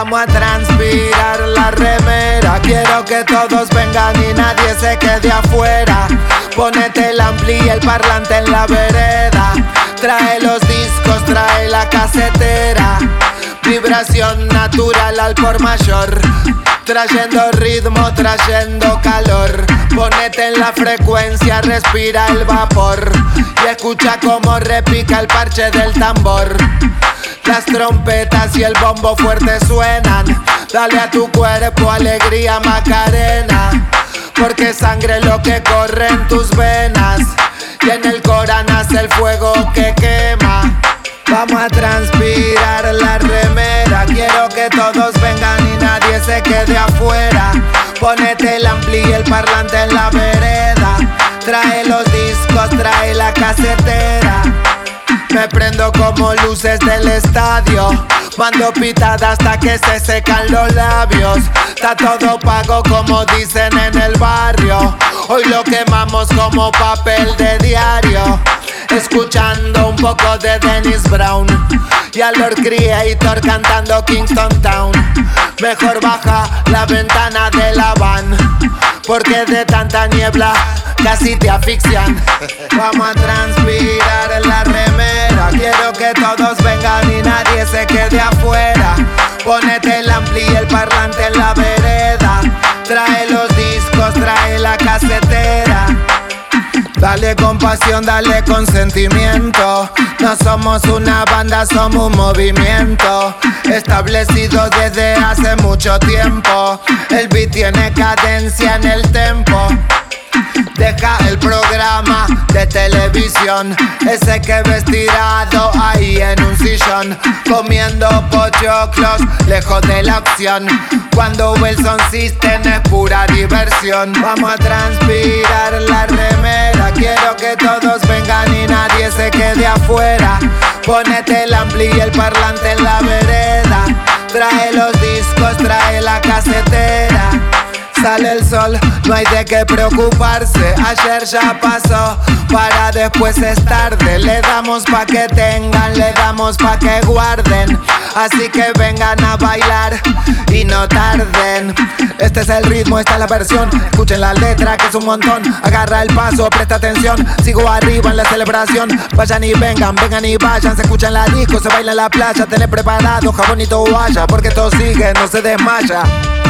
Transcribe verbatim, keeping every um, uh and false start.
Vamos a transpirar la remera. Quiero que todos vengan y nadie se quede afuera. Ponete el ampli y el parlante en la vereda. Trae los discos, trae la casetera. Vibración natural al por mayor. Trayendo ritmo, trayendo calor. Ponete en la frecuencia, respira el vapor. Y escucha como repica el parche del tambor. Las trompetas y el bombo fuerte suenan. Dale a tu cuerpo alegría Macarena. Porque sangre lo que corre en tus venas. Y en el Corán nace el fuego que quema. Vamos a transpirar la remera. Quiero que todos vengan y nadie se quede afuera. Ponete el ampli y el parlante en la vereda. Trae los discos, trae la casetera. Me prendo como luces del estadio. Mando pitada hasta que se secan los labios. Está todo pago como dicen en el barrio. Hoy lo quemamos como papel de diario. Escuchando un poco de Dennis Brown y a Lord Creator cantando Kingston Town. Mejor baja la ventana de la van, porque de tanta niebla casi te asfixian. Vamos a transpirar la remera. Quiero que todos vengan y nadie se quede afuera. Ponete el ampli y el parlante en la vereda. Trae los discos, trae la casetera. Dale con pasión, dale con sentimiento. No somos una banda, somos un movimiento establecido desde hace mucho tiempo. El beat tiene cadencia en el tempo. Deja el programa de televisión, ese que ves tirado ahí en un sillón, comiendo pochoclos lejos de la opción. Cuando Wilson System es pura diversión. Vamos a transpirar la remera. Quiero que todos vengan y nadie se quede afuera. Ponete el ampli y el parlante en la vereda. Trae los discos, trae la casetera. Sale el sol, no hay de qué preocuparse. Ayer ya pasó, para después es tarde. Le damos pa' que tengan, le damos pa' que guarden. Así que vengan a bailar y no tarden. Este es el ritmo, esta es la versión. Escuchen la letra que es un montón. Agarra el paso, presta atención. Sigo arriba en la celebración. Vayan y vengan, vengan y vayan. Se escucha en la disco, se baila en la playa. Tener preparado jabón y toalla, porque todo sigue, no se desmaya.